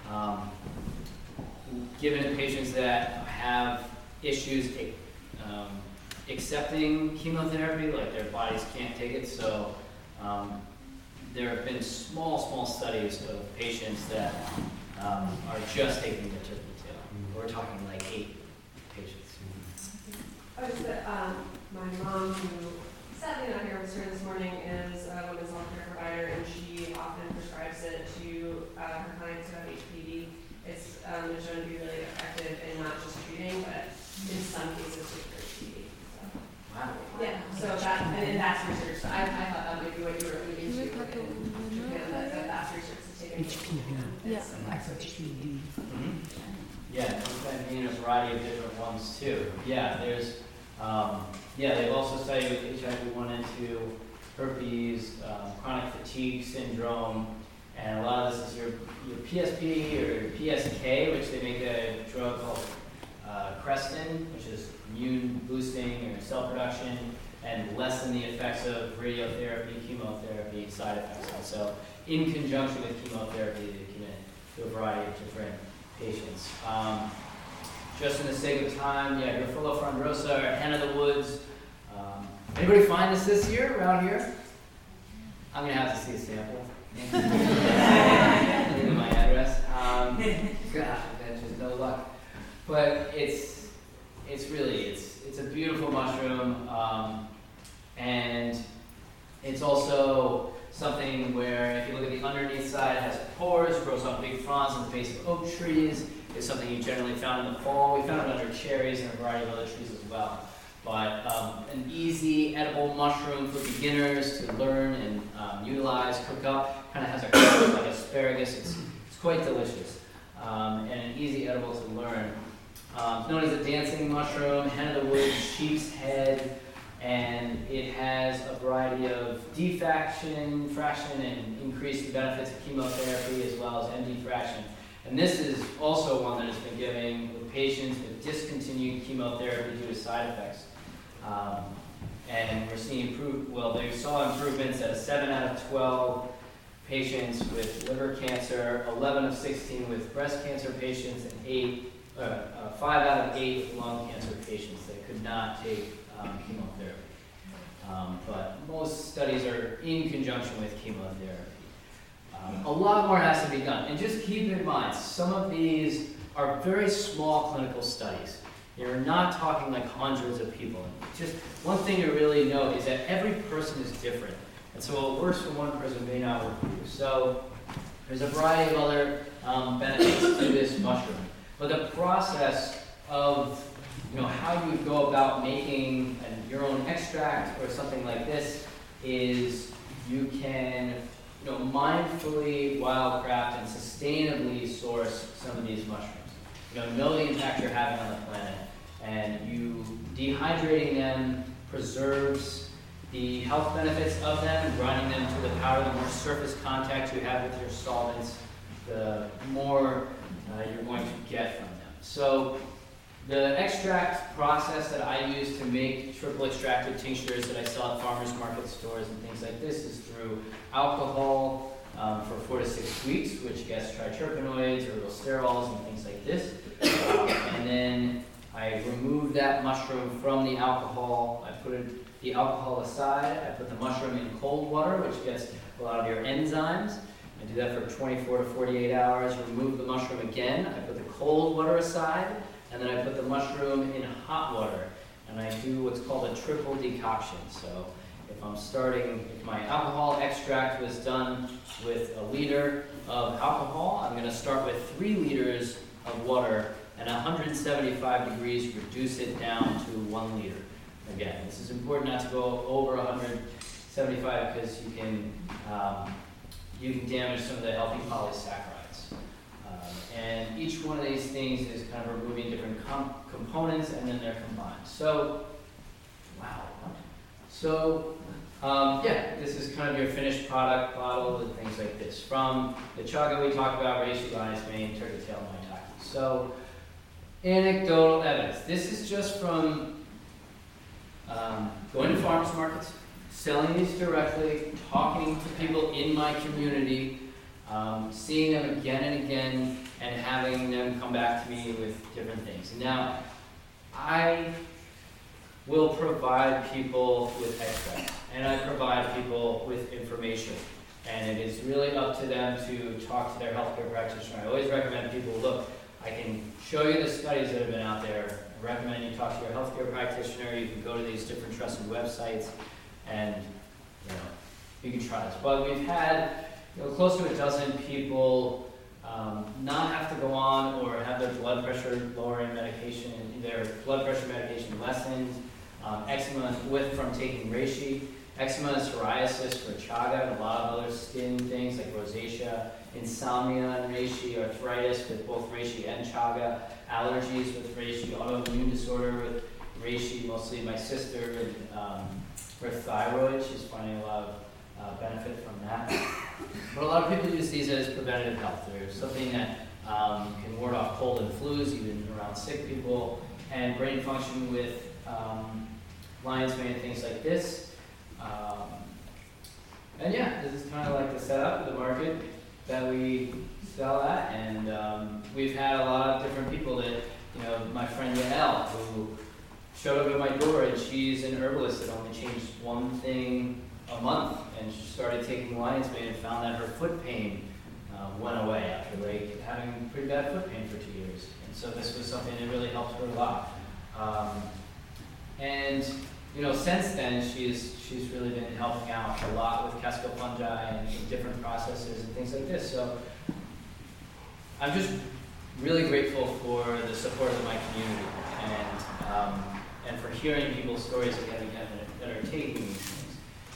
given to patients that have issues accepting chemotherapy, like their bodies can't take it. So there have been small studies of patients that are just taking the turkey tail. We're talking like 8 patients. My mom, who sadly not here with her this morning, is a women's health care provider, and she often prescribes it to her clients who have HPV. It's been shown to be really effective in not just treating, but in some cases to cure HPV. So. Wow. Yeah, so that's research. So I thought that might be what you were alluding to in Japan, that that's research to take into account. Yeah. Yeah, it's been in a variety of different ones too. Yeah, there's, they've also studied with HIV 1 and 2, herpes, chronic fatigue syndrome, and a lot of this is your PSP or your PSK, which they make a drug called Crestin, which is immune boosting or cell production, and lessen the effects of radiotherapy, chemotherapy, side effects. And so, in conjunction with chemotherapy, they come in to a variety of different patients. Just in the sake of time, Graphola frondosa or hen of the woods. Anybody find this year around here? I'm gonna have to see a sample. Leave my address. Gosh, that's just no luck. But it's a beautiful mushroom, and it's also something where if you look at the underneath side, it has pores, grows on big fronds in the base of oak trees. It's something you generally found in the fall. We found it under cherries and a variety of other trees as well. but an easy edible mushroom for beginners to learn and utilize, cook up. Kind of has a crust like asparagus. It's quite delicious, and an easy edible to learn. It's known as a dancing mushroom, hen of the woods, sheep's head, and it has a variety of defraction, fraction, and increased benefits of chemotherapy as well as MD fraction. And this is also one that has been given with patients with discontinued chemotherapy due to side effects. And we're seeing they saw improvements at 7 out of 12 patients with liver cancer, 11 of 16 with breast cancer patients, and 5 out of 8 with lung cancer patients that could not take chemotherapy. But most studies are in conjunction with chemotherapy. A lot more has to be done. And just keep in mind, some of these are very small clinical studies. You're not talking like hundreds of people. Just one thing to really note is that every person is different. And so what works for one person may not work for you. So there's a variety of other benefits to this mushroom. But the process of how you would go about making your own extract or something like this is you can mindfully wildcraft and sustainably source some of these mushrooms. Know the impact you're having on the planet, and you dehydrating them preserves the health benefits of them, and grinding them to the powder. The more surface contact you have with your solvents, the more you're going to get from them. So the extract process that I use to make triple extracted tinctures that I sell at farmers market stores and things like this is through alcohol for 4 to 6 weeks, which gets triterpenoids, herbal sterols, and things like this. And then I remove that mushroom from the alcohol. I put the alcohol aside. I put the mushroom in cold water, which gets a lot of your enzymes. I do that for 24 to 48 hours. Remove the mushroom again. I put the cold water aside. And then I put the mushroom in hot water, and I do what's called a triple decoction. So if my alcohol extract was done with 1 liter of alcohol, I'm going to start with 3 liters of water, and 175 degrees reduce it down to 1 liter. Again, this is important not to go over 175 because you can damage some of the healthy polysaccharides. And each one of these things is kind of removing different components, and then they're combined. So, this is kind of your finished product bottle and things like this. From the chaga we talked about, reishi, lion's mane, turkey tail, maitake. So, anecdotal evidence. This is just from going to farmers markets, selling these directly, talking to people in my community, seeing them again and again, and having them come back to me with different things. Now, I will provide people with extract, and I provide people with information. And it is really up to them to talk to their healthcare practitioner. I always recommend people, look, I can show you the studies that have been out there. I recommend you talk to your healthcare practitioner. You can go to these different trusted websites, and you can try this. But we've had close to a dozen people not have to go on or have their blood pressure lowering medication, their blood pressure medication lessened, eczema from taking reishi, eczema and psoriasis for chaga, and a lot of other skin things like rosacea, insomnia and reishi, arthritis with both reishi and chaga, allergies with reishi, autoimmune disorder with reishi, mostly my sister, and her thyroid, she's finding a lot of benefit from that. But a lot of people use these as preventative health. There's something that can ward off cold and flus, even around sick people, and brain function with lion's mane and things like this. And this is kind of like the setup of the market that we sell at. And we've had a lot of different people that, my friend Yael, who showed up at my door, and she's an herbalist that only changed one thing a month, and she started taking lion's mane and found that her foot pain went away after having pretty bad foot pain for 2 years. And so this was something that really helped her a lot. Since then she's really been helping out a lot with casco fungi and different processes and things like this. So I'm just really grateful for the support of my community, and and for hearing people's stories again and again that are taking these things.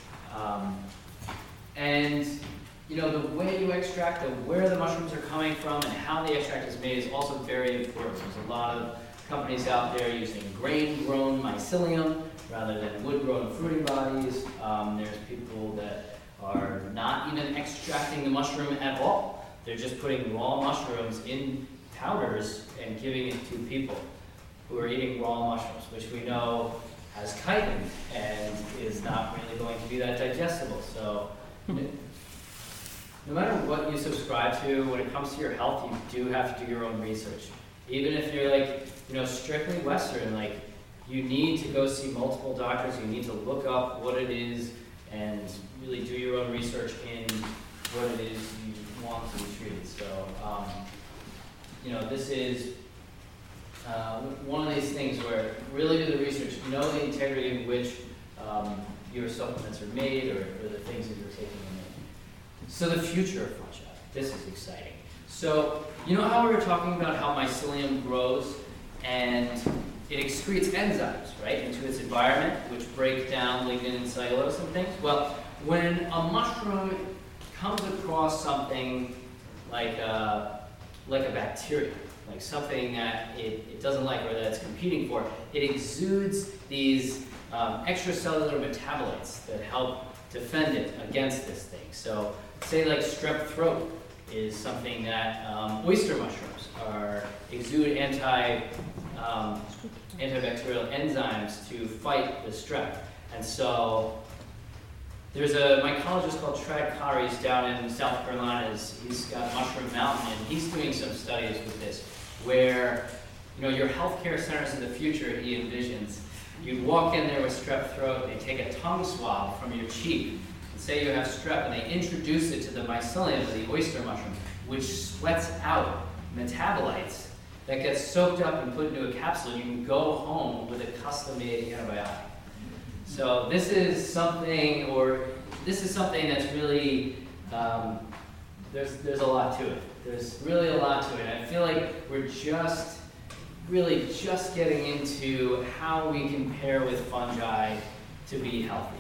And you know, the way you extract them, where the mushrooms are coming from, and how the extract is made is also very important. There's a lot of companies out there using grain-grown mycelium rather than wood-grown fruiting bodies. There's people that are not even extracting the mushroom at all. They're just putting raw mushrooms in powders and giving it to people who are eating raw mushrooms, which we know has chitin and is not really going to be that digestible. So no matter what you subscribe to, when it comes to your health, you do have to do your own research. Even if you're like, you know, strictly Western, like you need to go see multiple doctors, you need to look up what it is and really do your own research in what it is you want to be treated. So, you know, this is one of these things where really do the research, know the integrity in which your supplements are made or the things that you're taking in. So the future of fungi, this is exciting. So, you know how we were talking about how mycelium grows and it excretes enzymes, right, into its environment, which break down lignin and cellulose and things? Well, when a mushroom comes across something like a bacteria, like something that it doesn't like or that it's competing for, it exudes these extracellular metabolites that help defend it against this thing. So say like strep throat is something that oyster mushrooms exude antibacterial enzymes to fight the strep. And so there's a mycologist called Trad Kari. He's down in South Carolina. He's got Mushroom Mountain, and he's doing some studies with this, where, you know, your healthcare centers in the future, he envisions, you'd walk in there with strep throat, they take a tongue swab from your cheek, and say you have strep, and they introduce it to the mycelium of the oyster mushroom, which sweats out metabolites that get soaked up and put into a capsule. You can go home with a custom-made antibiotic. So this is something that's really, there's a lot to it. There's really a lot to it. I feel like we're just getting into how we can pair with fungi to be healthy.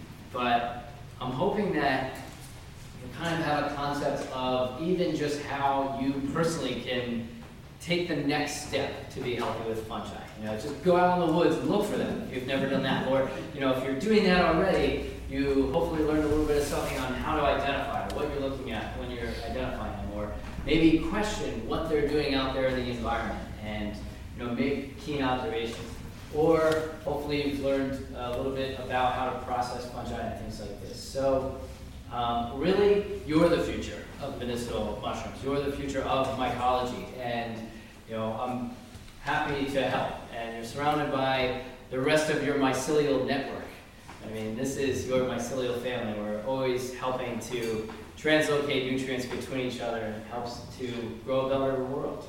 But I'm hoping that you kind of have a concept of even just how you personally can take the next step to be healthy with fungi. You know, just go out in the woods and look for them if you've never done that. Or, you know, if you're doing that already, you hopefully learned a little bit of something on how to identify, what you're looking at when you're identifying them, or maybe question what they're doing out there in the environment and, you know, make keen observations. Or hopefully you've learned a little bit about how to process fungi and things like this. So really, you're the future of medicinal mushrooms. You're the future of mycology. And, you know, I'm happy to help. And you're surrounded by the rest of your mycelial network. I mean, this is your mycelial family. We're always helping to translocate nutrients between each other, and it helps to grow a better world.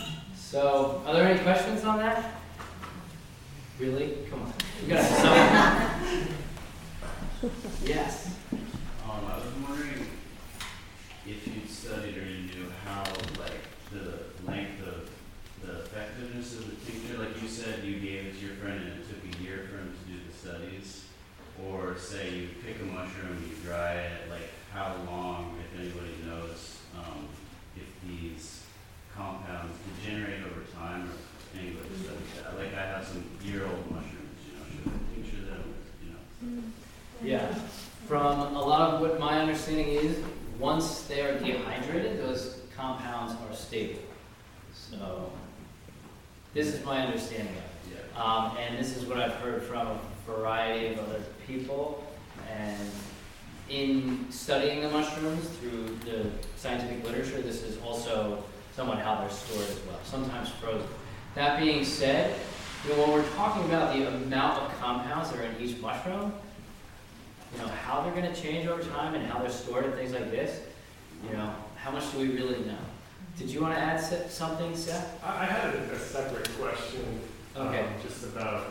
So, are there any questions on that? Really? Come on. You gotta have some. Yes. I was wondering if you'd studied or you knew how, like, the length of the effectiveness of the tincture. Like you said, you gave it to your friend and it took a year for him to do the studies. Or say you pick a mushroom, you dry it, like how long, if anybody knows, if these compounds degenerate over time, or if anybody studies that. Like I have some year-old mushrooms, you know, should I tincture them, you know? Yeah. From a lot of what my understanding is, once they are dehydrated, those compounds are stable. So this is my understanding of it. Yeah. And this is what I've heard from a variety of other people. And in studying the mushrooms through the scientific literature, this is also somewhat how they're stored as well, sometimes frozen. That being said, you know, when we're talking about the amount of compounds that are in each mushroom, you know, how they're going to change over time and how they're stored and things like this, you know, how much do we really know? Did you want to add something, Seth? I had a separate question, Okay. just about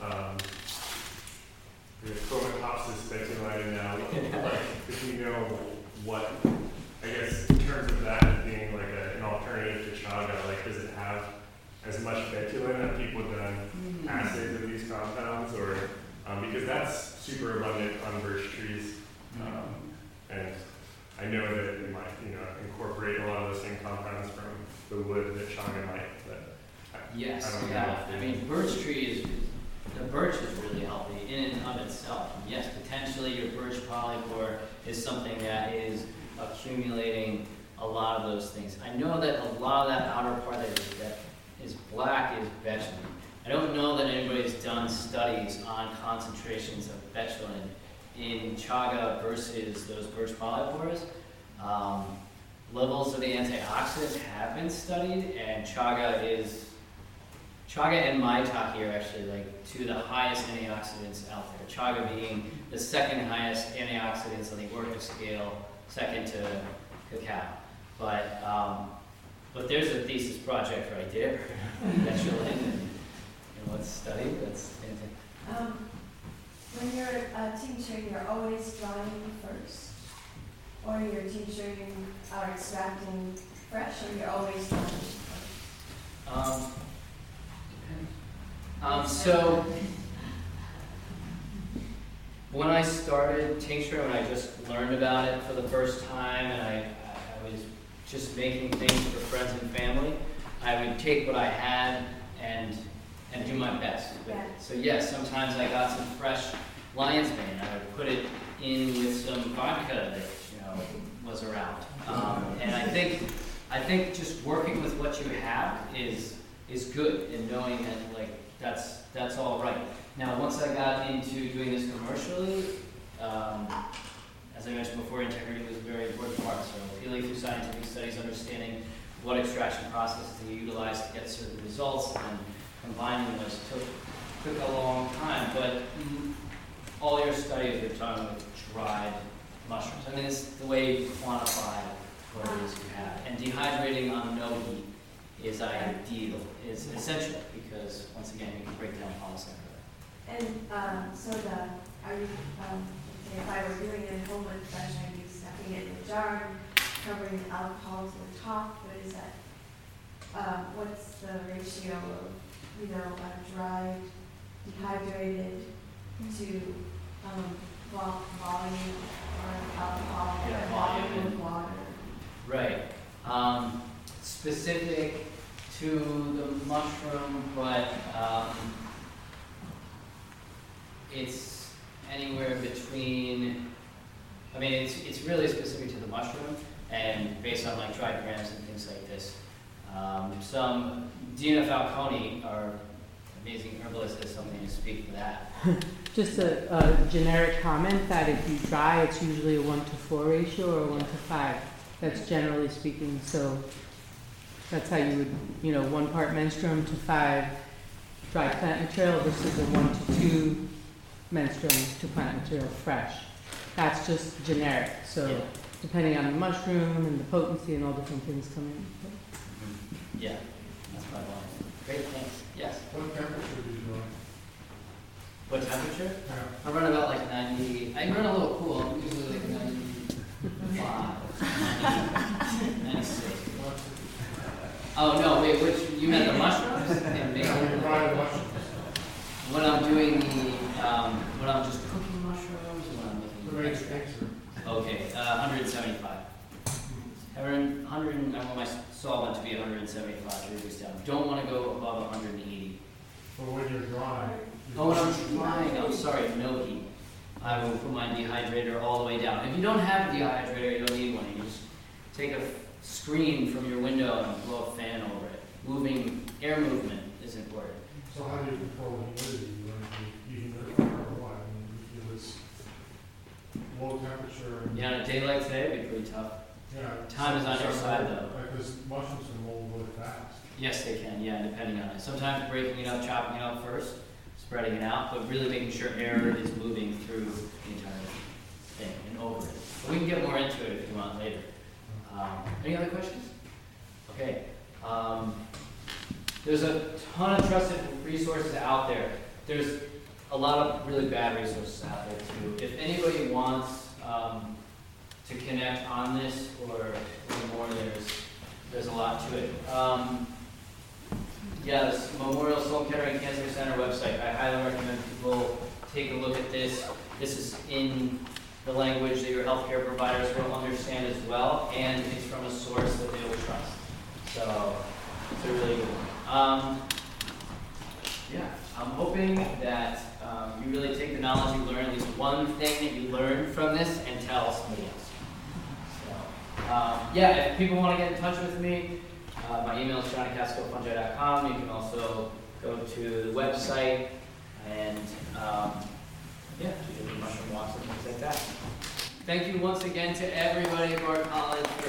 the Chromatopsis speculata now. Like, if you know what, I guess, in terms of that being like an alternative to chaga, like, does it have as much bitumen. Have people done assays of these compounds, or because that's super abundant on birch trees, and I know that it might, incorporate a lot of the same compounds from the wood that chaga might. But Yes, I don't yeah. know. I mean, the birch is really healthy in and of itself. Yes, potentially your birch polypore is something that is accumulating a lot of those things. I know that a lot of that outer part that is black is betulin. I don't know that anybody's done studies on concentrations of betulin in chaga versus those birch polypores. Levels of the antioxidants have been studied, and chaga and maitake are actually like two of the highest antioxidants out there. Chaga being the second highest antioxidants on the Orca scale, second to cacao. But there's a thesis project right there. Betulin and what's studied. That's fantastic. When you're tincturing, you're always drying first, or you're tincturing or extracting fresh, or you're always drying first? So when I started tincturing, when I just learned about it for the first time, and I was just making things for friends and family, I would take what I had and do my best with it. So yes, sometimes I got some fresh lion's mane. I would put it in with some vodka that was around. And I think just working with what you have is good, and knowing that that's all right. Now, once I got into doing this commercially, as I mentioned before, integrity was a very important part. So appealing through scientific studies, understanding what extraction processes you utilize to get certain results, and combining those took a long time. But all your studies are done with dried mushrooms. I mean, it's the way you quantify what it is you have. And dehydrating on no heat is ideal, is essential, because once again, you can break down polysaccharide. And if I were doing it at home with fresh, I'd be stuffing it in a jar, covering the alcohol to the top. What is that? What's the ratio of, dried, dehydrated to volume or alcohol or volume with water? Right. Specific to the mushroom, but it's anywhere between, it's really specific to the mushroom, and based on like dried grams and things like this. Some Dina Falcone, our amazing herbalist, has something to speak for that. Just a generic comment that if you dry, it's usually a 1-to-4 ratio or 1-to-5. That's generally speaking. So that's how you would, 1 part menstruum to 5 dry plant material versus a 1-to-2 menstruum to plant material fresh. That's just generic. So depending on the mushroom and the potency and all different things come in. Yeah, that's my line. Great, thanks. Yes. What temperature do you do? What temperature? Yeah. I run about like 90. I run a little cool. I'm usually like 95, 96. Oh no, wait, you meant the mushrooms? When I'm doing when I'm just cooking mushrooms, when I'm making extracts. Okay, 175. I want my solvent to be 175 degrees down. Don't want to go above 180. But when you're dry. Oh, when I'm drying, I'm sorry, no heat. I will put my dehydrator all the way down. If you don't have a dehydrator, you don't need one. You just take a screen from your window and blow a fan over it. Air movement is important. So how do you control the humidity? You humidify or what? If it's low temperature. Yeah, on a day like today, it'd be pretty tough. Yeah. Time is on your side, though. Because mushrooms can mold really fast. Yes, they can, yeah, depending on it. Sometimes breaking it up, chopping it up first, spreading it out, but really making sure air is moving through the entire thing and over it. But we can get more into it if you want later. Any other questions? Okay. There's a ton of trusted resources out there. There's a lot of really bad resources out there too. If anybody wants to connect on this or more, there's a lot to it. Yes, Memorial Sloan Kettering Cancer Center website. I highly recommend people take a look at this. This is in the language that your healthcare providers will understand as well, and it's from a source that they will trust. So it's a really good one. Yeah, I'm hoping that you really take the knowledge you learn, at least one thing that you learned from this, and tell somebody else. So, yeah, if people want to get in touch with me, my email is john@cascofungi.com. You can also go to the website and do mushroom walks and things like that. Thank you once again to everybody at Bard College.